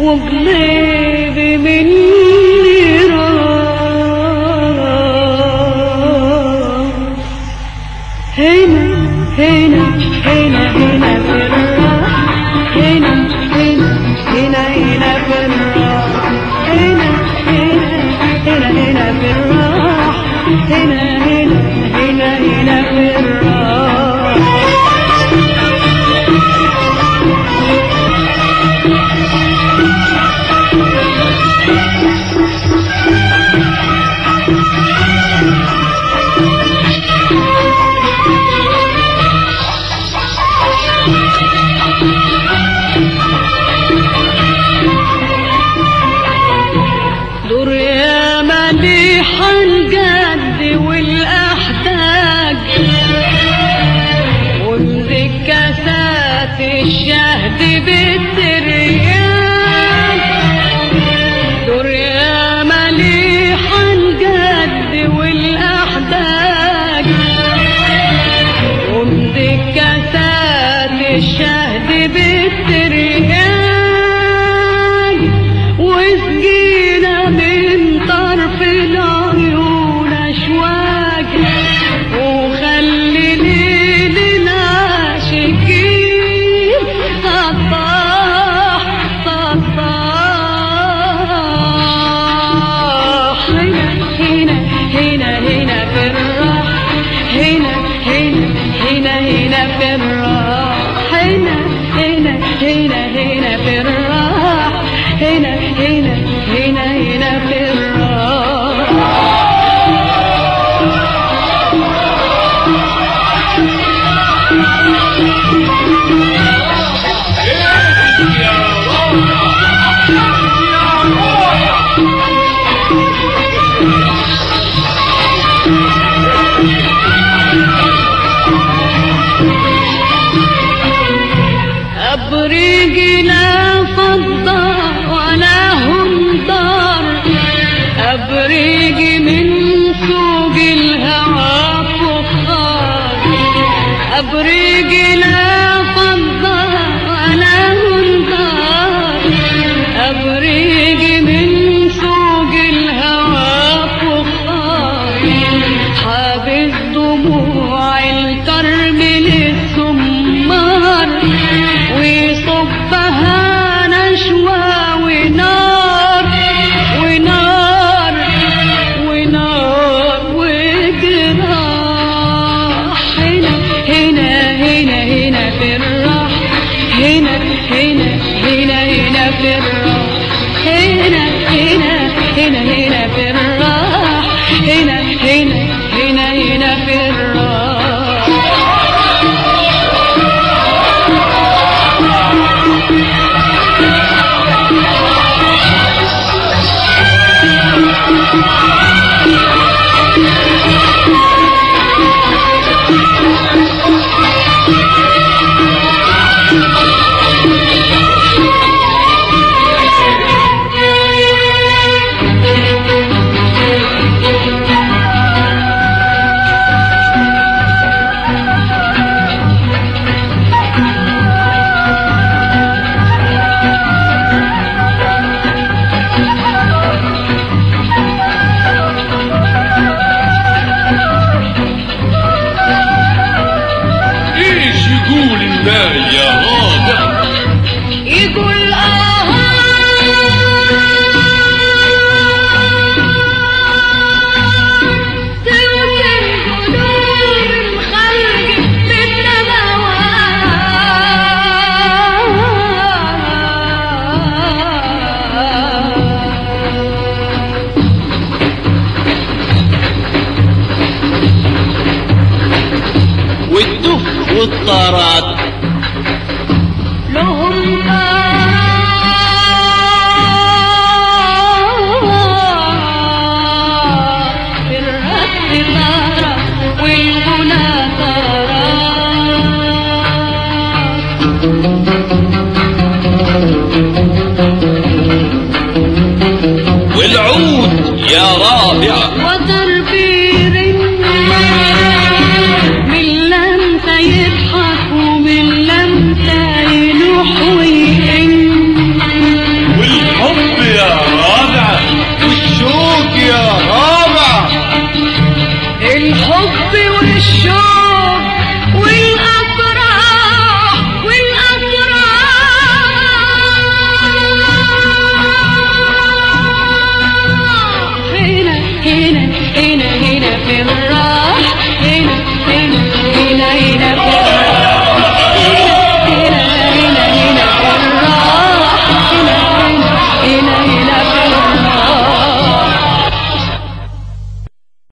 وقلبي مني هنا هنا هنا هنا في الراح هنا هنا هنا هنا في الراح هنا هنا هنا هنا في الراح هنا هنا هنا هنا في الراح دور يا مليح الجد والأحتاج وامسك كاسات الشهد بالترياق دور يا مليح الجد والأحتاج وامسك كاسات الشهد بالترياق وسقينا من طرف العيون أشواق وخلي ليل العاشقين صباح صباح هنا هنا هنا هنا في الراح هنا هنا هنا هنا في الراح هنا هنا هنا هنا في الراح هنا هنا هنا هنا في الراح أبريقنا فضة ولا هم دار أبريق من سوق الهوى فخار أبريقنا فضة ولا هم دار أبريق من سوق الهوى فخار حابس دموع الكرم للسمار ويصبها نشوى ونار ونار ونار وجراح هنا هنا هنا هنا في الراح هنا هنا هنا هنا في الراح هنا هنا هنا هنا في الراح هنا هنا هنا هنا في الراح يقول سوت القلوب مخلق والدف والطارات